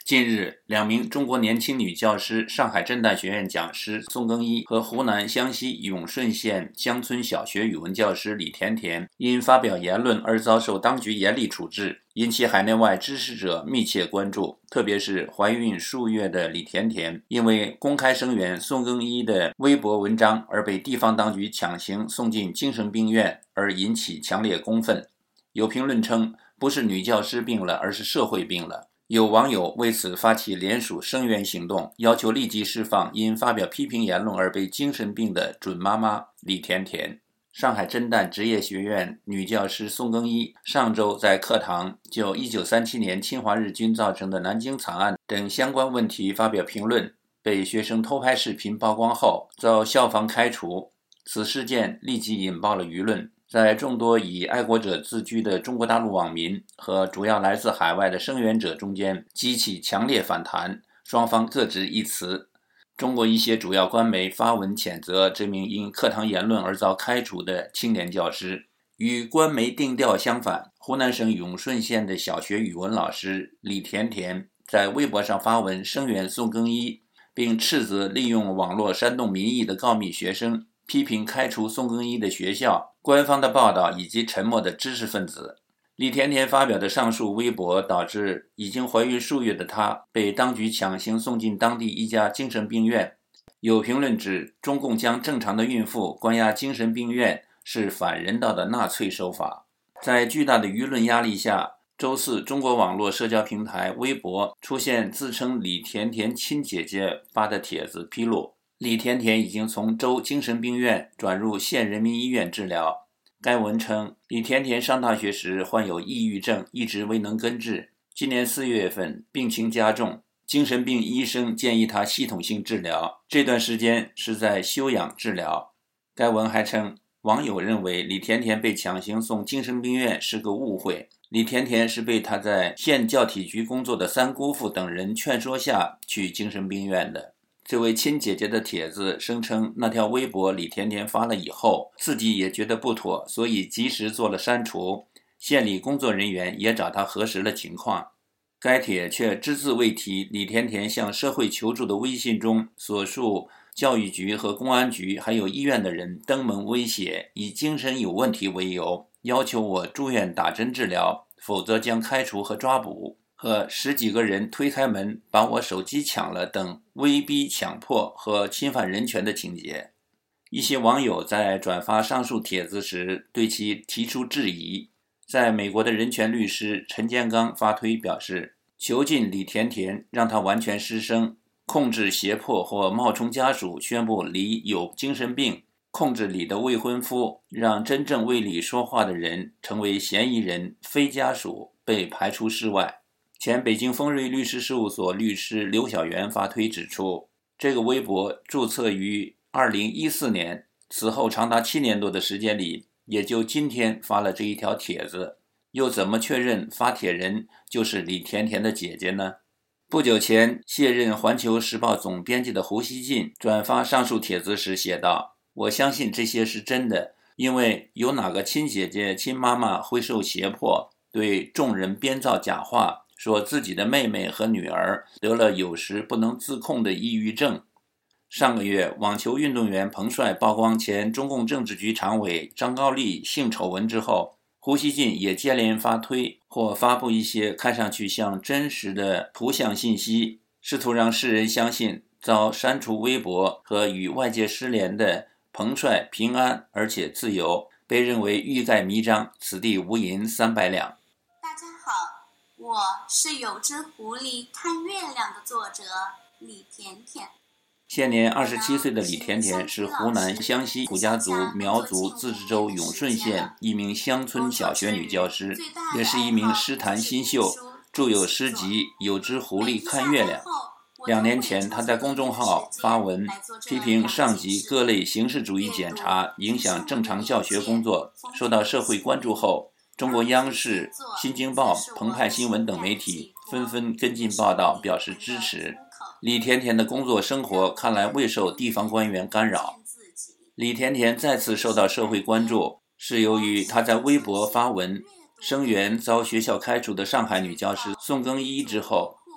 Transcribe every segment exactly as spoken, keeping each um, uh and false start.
近日，两名中国年轻女教师，上海震旦学院讲师宋更一和湖南湘西永顺县乡村小学语文教师李甜甜，因发表言论而遭受当局严厉处置，引起海内外支持者密切关注。特别是怀孕数月的李甜甜，因为公开声援宋更一的微博文章而被地方当局强行送进精神病院，而引起强烈公愤。有评论称，不是女教师病了，而是社会病了。有网友为此发起联署声援行动，要求立即释放因发表批评言论而被精神病的准妈妈李甜甜。上海震旦职业学院女教师宋更一上周在课堂就一九三七年侵华日军造成的南京惨案等相关问题发表评论，被学生偷拍视频曝光后遭校方开除。此事件立即引爆了舆论，在众多以爱国者自居的中国大陆网民和主要来自海外的声援者中间激起强烈反弹，双方各执一词。中国一些主要官媒发文谴责这名因课堂言论而遭开除的青年教师。与官媒定调相反，湖南省永顺县的小学语文老师李甜甜在微博上发文声援宋更一，并斥责利用网络煽动民意的告密学生，批评开除宋更一的学校、官方的报道以及沉默的知识分子。李甜甜发表的上述微博导致已经怀孕数月的她被当局强行送进当地一家精神病院。有评论指，中共将正常的孕妇关押精神病院是反人道的纳粹手法。在巨大的舆论压力下，周四中国网络社交平台微博出现自称李甜甜亲姐姐发的帖子，披露李甜甜已经从州精神病院转入县人民医院治疗。该文称，李甜甜上大学时患有抑郁症，一直未能根治。今年四月份病情加重，精神病医生建议她系统性治疗，这段时间是在休养治疗。该文还称，网友认为李甜甜被强行送精神病院是个误会，李甜甜是被她在县教体局工作的三姑父等人劝说下去精神病院的。这位亲姐姐的帖子声称，那条微博李甜甜发了以后，自己也觉得不妥，所以及时做了删除。县里工作人员也找她核实了情况。该帖却只字未提李甜甜向社会求助的微信中所述教育局和公安局还有医院的人登门威胁，以精神有问题为由，要求我住院打针治疗，否则将开除和抓捕，和十几个人推开门把我手机抢了等威逼强迫和侵犯人权的情节。一些网友在转发上述帖子时对其提出质疑。在美国的人权律师陈建刚发推表示，囚禁李甜甜让她完全失声，控制胁迫或冒充家属宣布李有精神病，控制李的未婚夫，让真正为李说话的人成为嫌疑人，非家属被排除室外。前北京丰瑞律师事务所律师刘晓元发推指出，这个微博注册于二零一四年，此后长达七年多的时间里，也就今天发了这一条帖子，又怎么确认发帖人就是李甜甜的姐姐呢？不久前，卸任环球时报总编辑的胡锡进转发上述帖子时写道，我相信这些是真的，因为有哪个亲姐姐亲妈妈会受胁迫，对众人编造假话，说自己的妹妹和女儿得了有时不能自控的抑郁症。上个月，网球运动员彭帅曝光前中共政治局常委张高丽性丑闻之后，胡锡进也接连发推或发布一些看上去像真实的图像信息，试图让世人相信遭删除微博和与外界失联的彭帅平安而且自由，被认为欲盖弥彰，此地无银三百两。 大家好，我是有只狐狸看月亮的作者李甜甜。 现年二十七岁的李甜甜是湖南湘西土家族苗族自治州永顺县一名乡村小学女教师，也是一名诗坛新秀，著有诗集《有只狐狸看月亮》。两年前，她在公众号发文批评上级各类形式主义检查影响正常教学工作，受到社会关注后，中国央视、新京报、澎湃新闻等媒体纷纷跟进报道，表示支持。李甜甜的工作生活看来未受地方官员干扰。李甜甜再次受到社会关注，是由于她在微博发文声援遭学校开除的上海女教师宋更一之后，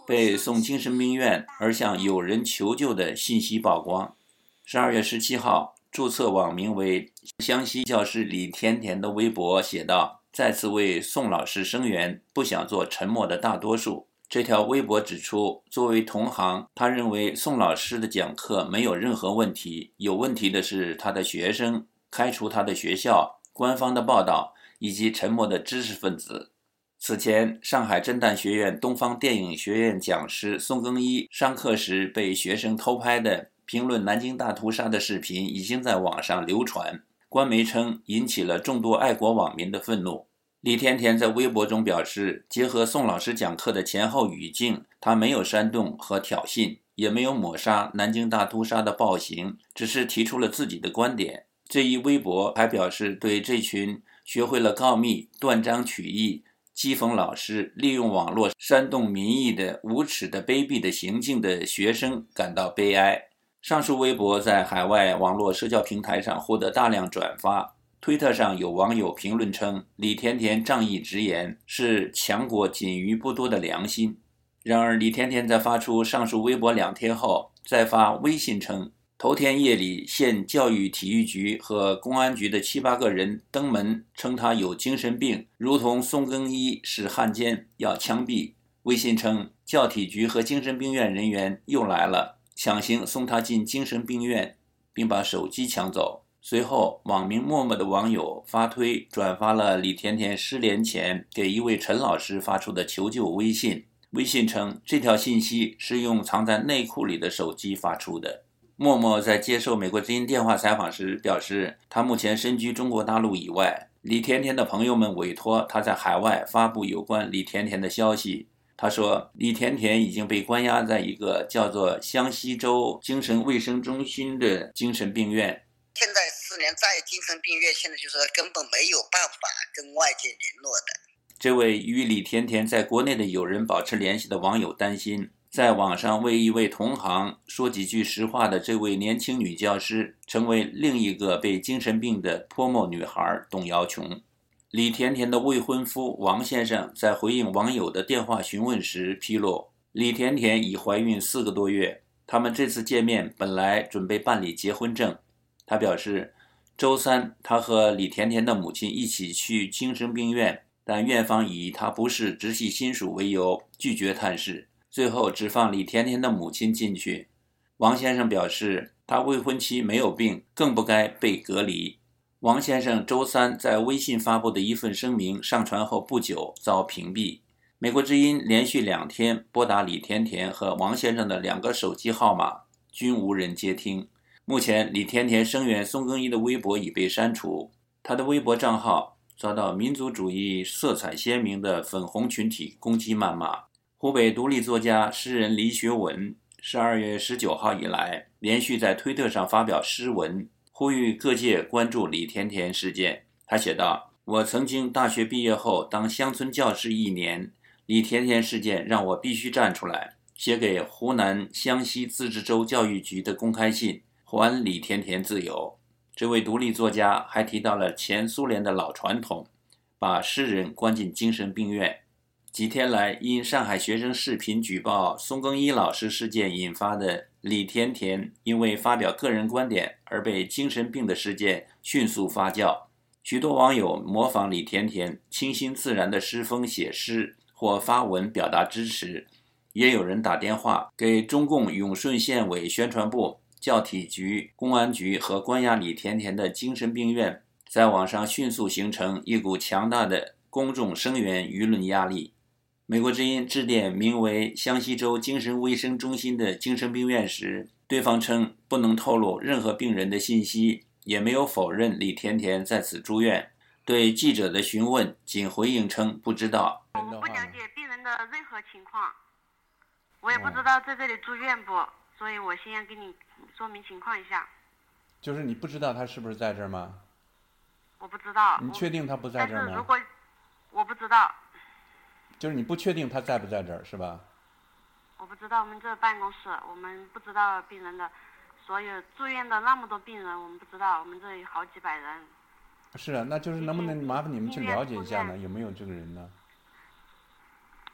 被送精神病院而向友人求救的信息曝光。十二月十七号，注册网名为湘西教师李甜甜的微博写道：再次为宋老师声援，不想做沉默的大多数。这条微博指出，作为同行，他认为宋老师的讲课没有任何问题，有问题的是他的学生、开除他的学校、官方的报道以及沉默的知识分子。此前，上海震旦学院东方电影学院讲师宋更一上课时被学生偷拍的评论南京大屠杀的视频已经在网上流传，官媒称引起了众多爱国网民的愤怒。李甜甜在微博中表示，结合宋老师讲课的前后语境，他没有煽动和挑衅，也没有抹杀南京大屠杀的暴行，只是提出了自己的观点。这一微博还表示对这群学会了告密、断章取义、讥讽老师、利用网络煽动民意的无耻的卑鄙的行径的学生感到悲哀。上述微博在海外网络社交平台上获得大量转发。推特上有网友评论称，李甜甜仗义直言是强国仅余不多的良心。然而，李甜甜在发出上述微博两天后，再发微信称，头天夜里县教育体育局和公安局的七八个人登门，称他有精神病，如同宋更一是汉奸，要枪毙。微信称，教体局和精神病院人员又来了，强行送他进精神病院，并把手机抢走。随后，网名默默的网友发推转发了李甜甜失联前给一位陈老师发出的求救微信。微信称，这条信息是用藏在内裤里的手机发出的。默默在接受美国之音电话采访时表示，他目前身居中国大陆以外，李甜甜的朋友们委托他在海外发布有关李甜甜的消息。他说，李甜甜已经被关押在一个叫做湘西州精神卫生中心的精神病院。 现在四年在精神病院，现在就是根本没有办法跟外界联络的。 这位与李甜甜在国内的友人保持联系的网友担心，在网上为一位同行说几句实话的这位年轻女教师，成为另一个被精神病的泼墨女孩董瑶琼。李甜甜的未婚夫王先生在回应网友的电话询问时披露，李甜甜已怀孕四个多月，他们这次见面本来准备办理结婚证。他表示，周三他和李甜甜的母亲一起去精神病院，但院方以他不是直系亲属为由拒绝探视，最后只放李甜甜的母亲进去。王先生表示，他未婚妻没有病，更不该被隔离。王先生周三在微信发布的一份声明上传后不久遭屏蔽。美国之音连续两天拨打李甜甜和王先生的两个手机号码，均无人接听。目前，李甜甜声援宋更一的微博已被删除，他的微博账号遭到民族主义色彩鲜明的粉红群体攻击谩骂。湖北独立作家诗人李学文十二月十九号以来，连续在推特上发表诗文，呼吁各界关注李甜甜事件。他写道，我曾经大学毕业后当乡村教师一年，李甜甜事件让我必须站出来，写给湖南湘西自治州教育局的公开信，还李甜甜自由。这位独立作家还提到了前苏联的老传统，把诗人关进精神病院。几天来，因上海学生视频举报宋更一老师事件引发的李甜甜因为发表个人观点而被精神病的事件迅速发酵。许多网友模仿李甜甜清新自然的诗风写诗或发文表达支持，也有人打电话给中共永顺县委宣传部、教体局、公安局和关押李甜甜的精神病院，在网上迅速形成一股强大的公众声援舆论压力。美国之音致电名为湘西州精神卫生中心的精神病院时，对方称不能透露任何病人的信息，也没有否认李甜甜在此住院。对记者的询问，仅回应称不知道。 我不了解病人的任何情况，我也不知道在这里住院不，所以我先给你说明情况一下。 就是你不知道他是不是在这儿吗？ 我不知道。 你确定他不在这儿吗？ 但是如果我不知道， 就是你不确定他在不在这儿是吧？ 我不知道，我们这办公室我们不知道病人的所有住院的那么多病人，我们不知道，我们这里好几百人。 是啊，那就是能不能麻烦你们去了解一下呢？有没有这个人呢？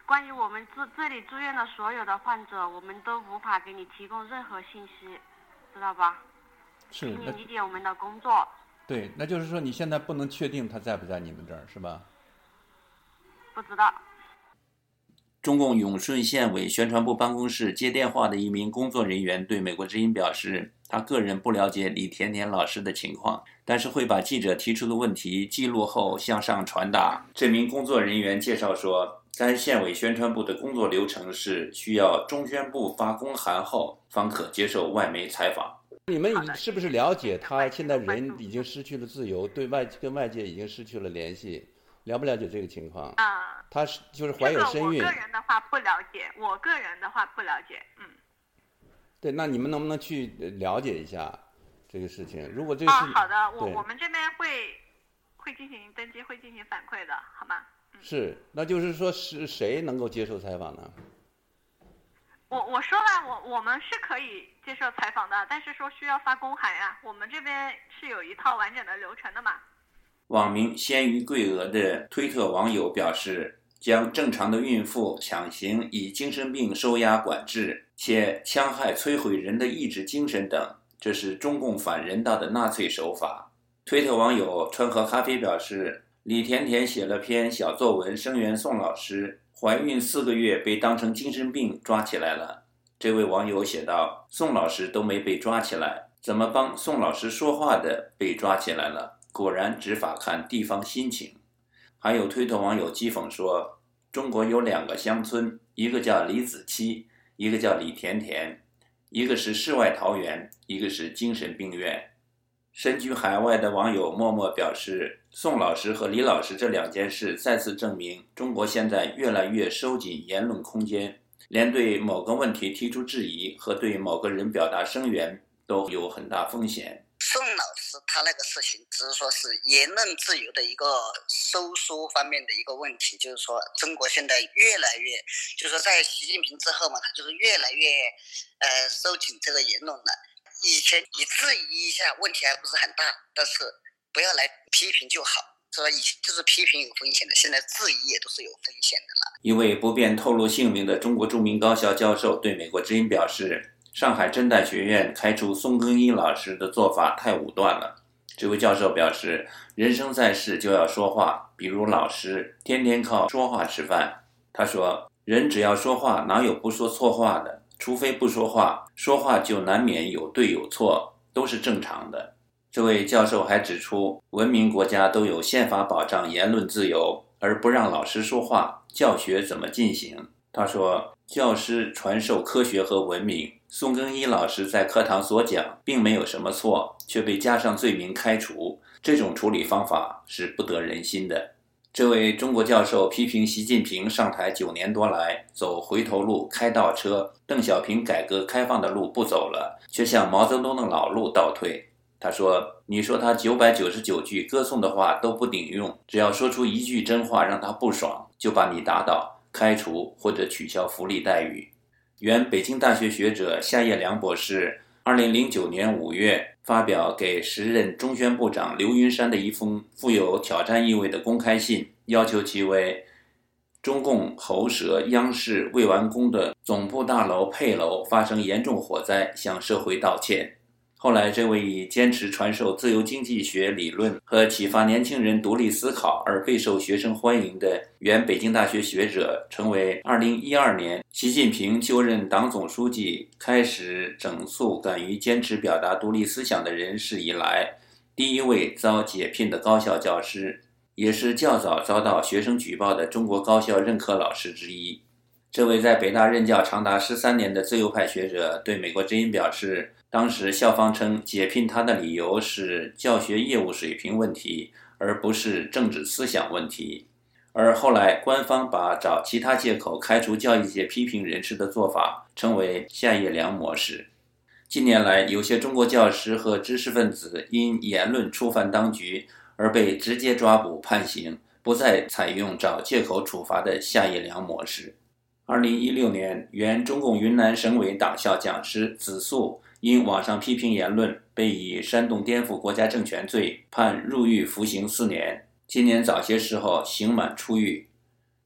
关于我们这这里住院的所有的患者，我们都无法给你提供任何信息，知道吧？ 是， 请你那理解我们的工作。 对，那就是说你现在不能确定他在不在你们这儿，是吧？ 不知道。 中共永顺县委宣传部办公室接电话的一名工作人员对美国之音表示，他个人不了解李甜甜老师的情况，但是会把记者提出的问题记录后向上传达。这名工作人员介绍说，该县委宣传部的工作流程是需要中宣部发公函后方可接受外媒采访。 你们是不是了解他现在人已经失去了自由，对外跟外界已经失去了联系？了不了解这个情况？ 啊， 他是就是怀有身孕。 这个我个人的话不了解，我个人的话不了解，嗯。 对，那你们能不能去了解一下这个事情？如果这个事情， 哦，好的，我对我们这边会会进行登记，会进行反馈的，好吗？嗯、 是，那就是说是谁能够接受采访呢？ 我我说了，我我们是可以接受采访的，但是说需要发公函呀、啊，我们这边是有一套完整的流程的嘛。 网名鲜于桂娥的推特网友表示，将正常的孕妇强行以精神病收押管制，且戕害摧毁人的意志精神等，这是中共反人道的纳粹手法。推特网友川河咖啡表示，李甜甜写了篇小作文声援宋老师，怀孕四个月被当成精神病抓起来了。这位网友写道，宋老师都没被抓起来，怎么帮宋老师说话的被抓起来了？果然执法看地方心情。还有推特网友讥讽说，中国有两个乡村，一个叫李子柒，一个叫李甜甜，一个是世外桃源，一个是精神病院。身居海外的网友默默表示，宋老师和李老师这两件事再次证明，中国现在越来越收紧言论空间，连对某个问题提出质疑和对某个人表达声援都有很大风险。 宋老师他那个事情只是说是言论自由的一个收缩方面的一个问题，就是说中国现在越来越，就是说在习近平之后嘛，他就是越来越呃收紧这个言论了。以前你质疑一下问题还不是很大，但是不要来批评就好，是吧？以前就是批评有风险的，现在质疑也都是有风险的了。 一位不便透露姓名的中国著名高校教授对美国之音表示，上海侦探学院开除宋更一老师的做法太武断了。这位教授表示，人生在世就要说话，比如老师天天靠说话吃饭。他说，人只要说话，哪有不说错话的？除非不说话，说话就难免有对有错，都是正常的。这位教授还指出，文明国家都有宪法保障言论自由，而不让老师说话，教学怎么进行？他说，教师传授科学和文明，宋更一老师在课堂所讲并没有什么错，却被加上罪名开除，这种处理方法是不得人心的。这位中国教授批评习近平上台九年多来走回头路开倒车，邓小平改革开放的路不走了，却向毛泽东的老路倒退。他说，你说他九百九十九句歌颂的话都不顶用，只要说出一句真话让他不爽，就把你打倒，开除或者取消福利待遇。原北京大学学者夏业良博士二零零九年五月发表给时任中宣部长刘云山的一封富有挑战意味的公开信，要求其为中共喉舌央视未完工的总部大楼配楼发生严重火灾向社会道歉。后来，这位以坚持传授自由经济学理论和启发年轻人独立思考而备受学生欢迎的原北京大学学者，成为二零一二年习近平就任党总书记开始整肃敢于坚持表达独立思想的人士以来第一位遭解聘的高校教师，也是较早遭到学生举报的中国高校任课老师之一。这位在北大任教长达十三年的自由派学者对美国之音表示，当时校方称解聘他的理由是教学业务水平问题，而不是政治思想问题。而后来官方把找其他借口开除教育界批评人士的做法称为夏业良模式。近年来，有些中国教师和知识分子因言论触犯当局而被直接抓捕判刑，不再采用找借口处罚的夏业良模式。二零一六年，原中共云南省委党校讲师子素因网上批评言论，被以煽动颠覆国家政权罪判入狱服刑四年。今年早些时候刑满出狱。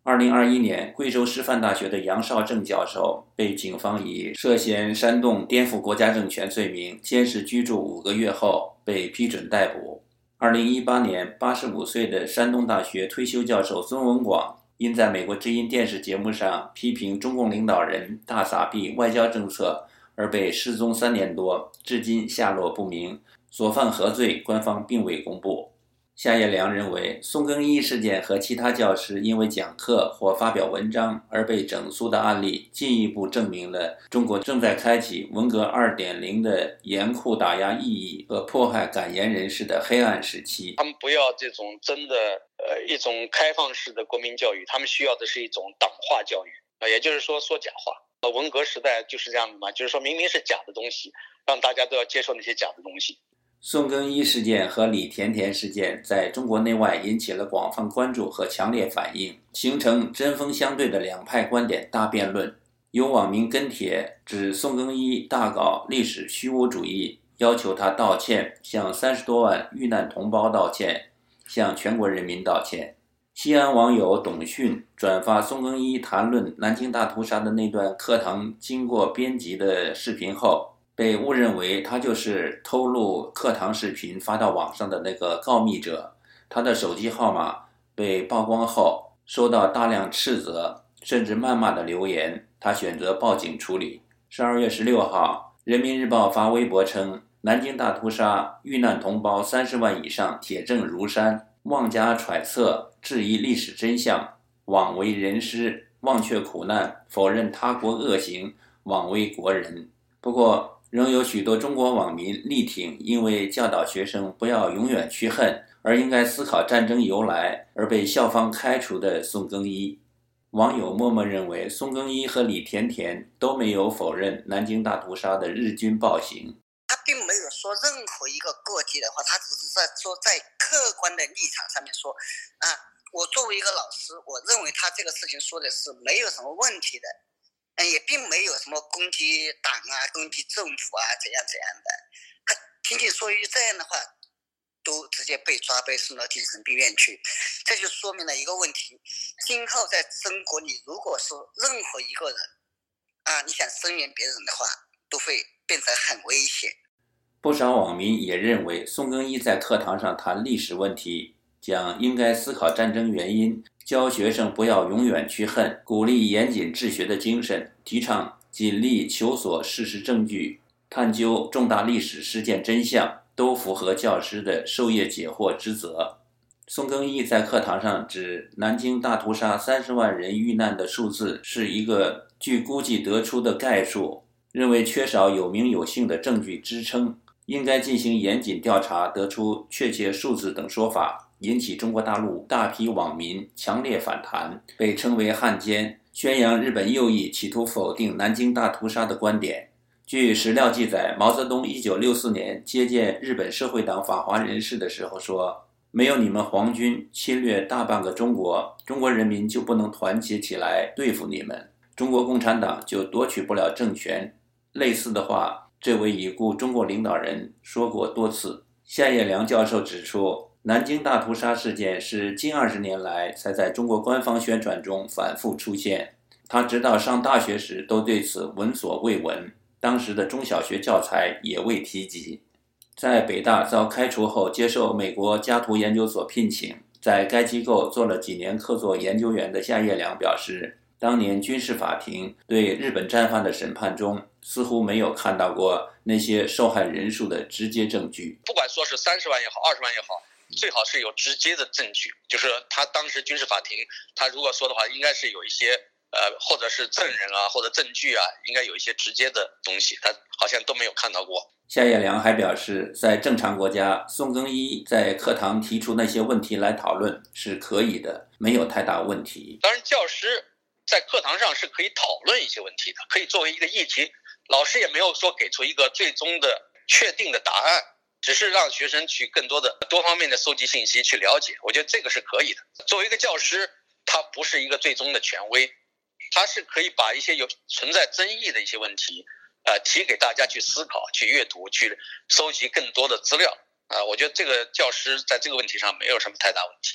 二零二一年，贵州师范大学的杨绍正教授被警方以涉嫌煽动颠覆国家政权罪名监视居住五个月后被批准逮捕。二零一八年，八十五岁的山东大学退休教授孙文广因在美国之音电视节目上批评中共领导人大撒币外交政策而被失踪三年多，至今下落不明，所犯何罪，官方并未公布。夏叶良认为，宋更一事件和其他教师因为讲课或发表文章而被整肃的案例，进一步证明了中国正在开启文革 二点零 的严酷打压异议和迫害感言人士的黑暗时期。 他们不要这种真的呃一种开放式的国民教育，他们需要的是一种党化教育，呃、也就是说说假话。呃、文革时代就是这样的嘛，就是说明明是假的东西，让大家都要接受那些假的东西。 宋更一事件和李甜甜事件在中国内外引起了广泛关注和强烈反应，形成针锋相对的两派观点大辩论。有网民跟帖指宋更一大搞历史虚无主义，要求他道歉，向三十多万遇难同胞道歉，向全国人民道歉。西安网友董迅转发宋更一谈论南京大屠杀的那段课堂经过编辑的视频后，被误认为他就是偷录课堂视频发到网上的那个告密者。他的手机号码被曝光后，收到大量斥责甚至谩骂的留言，他选择报警处理。十二月十六号，人民日报发微博称，南京大屠杀遇难同胞三十万以上，铁证如山，妄加揣测，质疑历史真相，枉为人师，忘却苦难，否认他国恶行，枉为国人。不过仍有许多中国网民力挺因为教导学生不要永远去恨，而应该思考战争由来而被校方开除的宋更一。网友默默认为，宋更一和李甜甜都没有否认南京大屠杀的日军暴行。 他并没有说任何一个个体的话，他只是在说在客观的立场上面说啊，我作为一个老师，我认为他这个事情说的是没有什么问题的。嗯，也并没有什么攻击党啊、攻击政府啊怎样怎样的，他仅仅说一句这样的话，都直接被抓被送到精神病院去，这就说明了一个问题：今后在中国，你如果是任何一个人啊，你想声援别人的话，都会变成很危险。 不少网民也认为，宋更一在课堂上谈历史问题，讲应该思考战争原因，教学生不要永远去恨，鼓励严谨治学的精神，提倡尽力求索事实证据，探究重大历史事件真相，都符合教师的授业解惑之责。宋更一在课堂上指南京大屠杀三十万人遇难的数字是一个据估计得出的概数，认为缺少有名有姓的证据支撑，应该进行严谨调查，得出确切数字等说法，引起中国大陆大批网民强烈反弹，被称为汉奸，宣扬日本右翼企图否定南京大屠杀的观点。据史料记载，毛泽东一九六四年接见日本社会党访华人士的时候说，没有你们皇军侵略大半个中国，中国人民就不能团结起来对付你们，中国共产党就夺取不了政权。类似的话，这位已故中国领导人说过多次。夏叶良教授指出，南京大屠杀事件是近二十年来才在中国官方宣传中反复出现，他直到上大学时都对此闻所未闻，当时的中小学教材也未提及。在北大遭开除后，接受美国加图研究所聘请，在该机构做了几年客座研究员的夏叶良表示，当年军事法庭对日本战犯的审判中，似乎没有看到过那些受害人数的直接证据。 不管说是三十万也好，二十万也好，最好是有直接的证据，就是他当时军事法庭，他如果说的话，应该是有一些呃，或者是证人啊，或者证据啊，应该有一些直接的东西，他好像都没有看到过。 夏叶良还表示，在正常国家，宋更一在课堂提出那些问题来讨论是可以的，没有太大问题。 当然，教师在课堂上是可以讨论一些问题的，可以作为一个议题，老师也没有说给出一个最终的确定的答案，只是让学生去更多的多方面的搜集信息去了解，我觉得这个是可以的。作为一个教师，他不是一个最终的权威，他是可以把一些有存在争议的一些问题呃，提给大家去思考、去阅读、去收集更多的资料啊、呃，我觉得这个教师在这个问题上没有什么太大问题。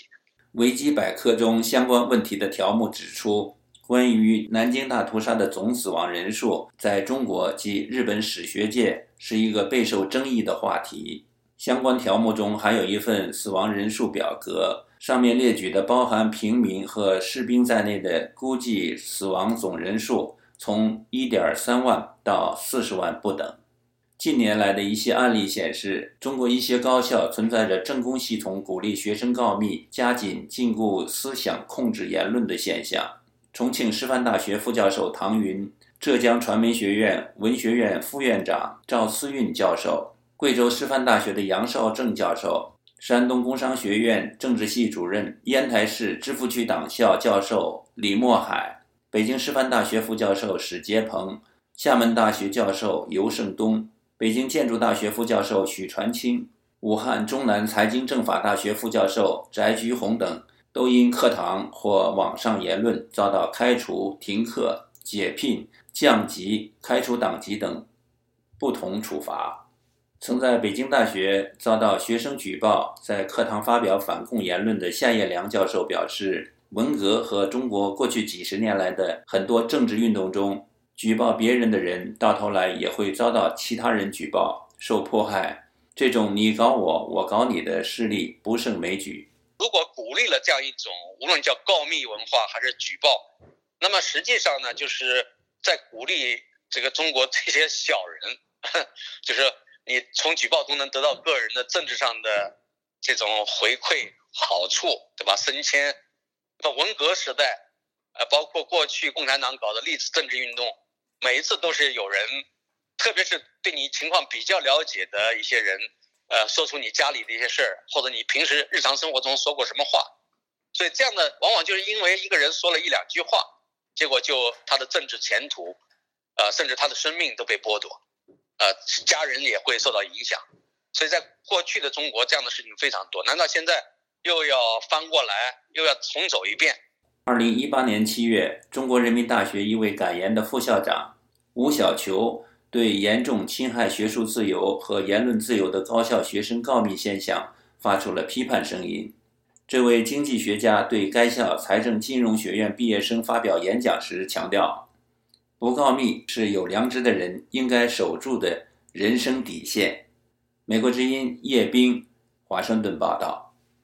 维基百科中相关问题的条目指出，关于南京大屠杀的总死亡人数在中国及日本史学界是一个备受争议的话题。相关条目中还有一份死亡人数表格，上面列举的包含平民和士兵在内的估计死亡总人数从 一点三万到四十万不等。近年来的一些案例显示，中国一些高校存在着政工系统鼓励学生告密、加紧禁锢思想、控制言论的现象。重庆师范大学副教授唐云、浙江传媒学院文学院副院长赵思运教授、贵州师范大学的杨绍正教授、山东工商学院政治系主任、烟台市芝罘区党校教授李墨海、北京师范大学副教授史杰鹏、厦门大学教授尤胜东、北京建筑大学副教授许传清、武汉中南财经政法大学副教授翟菊红等，都因课堂或网上言论遭到开除、停课、解聘、降级、开除党籍等不同处罚。曾在北京大学遭到学生举报，在课堂发表反共言论的夏业良教授表示，文革和中国过去几十年来的很多政治运动中，举报别人的人到头来也会遭到其他人举报，受迫害。这种你搞我，我搞你的事例不胜枚举。 如果鼓励了这样一种无论叫告密文化还是举报，那么实际上呢，就是在鼓励这个中国这些小人，就是你从举报中能得到个人的政治上的这种回馈好处，对吧？升迁。那文革时代，呃，包括过去共产党搞的历次政治运动，每一次都是有人，特别是对你情况比较了解的一些人，呃，说出你家里的一些事儿，或者你平时日常生活中说过什么话，所以这样的往往就是因为一个人说了一两句话，结果就他的政治前途，呃，甚至他的生命都被剥夺，呃，家人也会受到影响。所以在过去的中国，这样的事情非常多。难道现在又要翻过来，又要重走一遍？ 二零一八年七月，中国人民大学一位敢言的副校长吴小球对严重侵害学术自由和言论自由的高校学生告密现象发出了批判声音。这位经济学家对该校财政金融学院毕业生发表演讲时强调，不告密是有良知的人应该守住的人生底线。美国之音叶冰华盛顿报道。